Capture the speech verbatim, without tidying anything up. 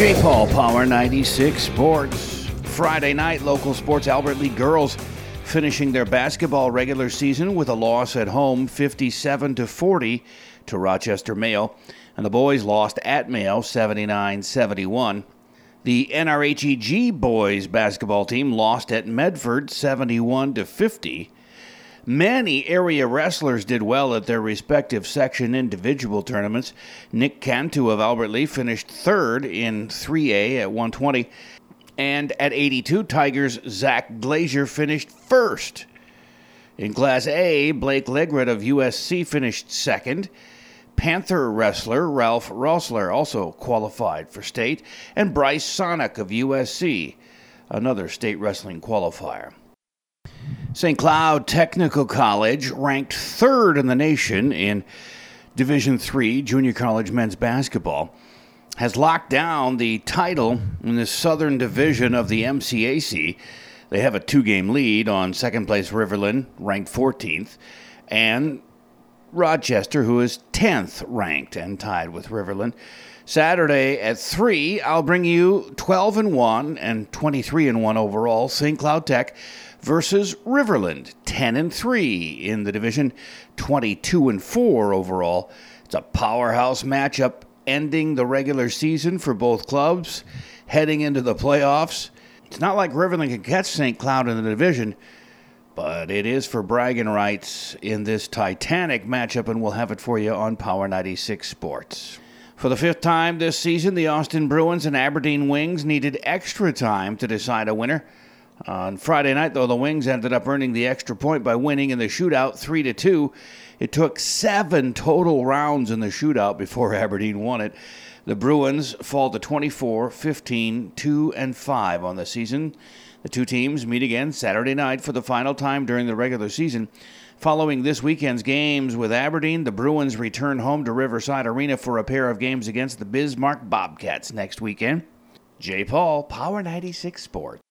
J. Paul, Power ninety-six Sports. Friday night, local sports. Albert Lea girls finishing their basketball regular season with a loss at home, fifty-seven to forty to Rochester Mayo. And the boys lost at Mayo, seventy-nine seventy-one. The N R H E G boys basketball team lost at Medford, seventy-one to fifty. Many area wrestlers did well at their respective section individual tournaments. Nick Cantu of Albert Lea finished third in three A at one twenty. And at eighty-two, Tigers' Zach Glazier finished first. In Class A, Blake Legret of U S C finished second. Panther wrestler Ralph Rossler also qualified for state. And Bryce Sonic of U S C, another state wrestling qualifier. Saint Cloud Technical College ranked third in the nation in Division three Junior College men's basketball, has locked down the title in the Southern Division of the M C A C. They have a two-game lead on second-place Riverland, ranked fourteenth, and Rochester, who is tenth ranked and tied with Riverland. Saturday at three, I'll bring you twelve and one and twenty-three and one overall, Saint Cloud Tech versus Riverland, ten and three in the division, twenty-two and four overall. It's a powerhouse matchup ending the regular season for both clubs, heading into the playoffs. It's not like Riverland can catch Saint Cloud in the division, but it is for bragging rights in this titanic matchup, and we'll have it for you on Power ninety-six Sports. For the fifth time this season, the Austin Bruins and Aberdeen Wings needed extra time to decide a winner. On Friday night, though, the Wings ended up earning the extra point by winning in the shootout three to two. It took seven total rounds in the shootout before Aberdeen won it. The Bruins fall to twenty-four, fifteen, two, and five on the season. The two teams meet again Saturday night for the final time during the regular season. Following this weekend's games with Aberdeen, the Bruins return home to Riverside Arena for a pair of games against the Bismarck Bobcats next weekend. J. Paul, Power ninety-six Sports.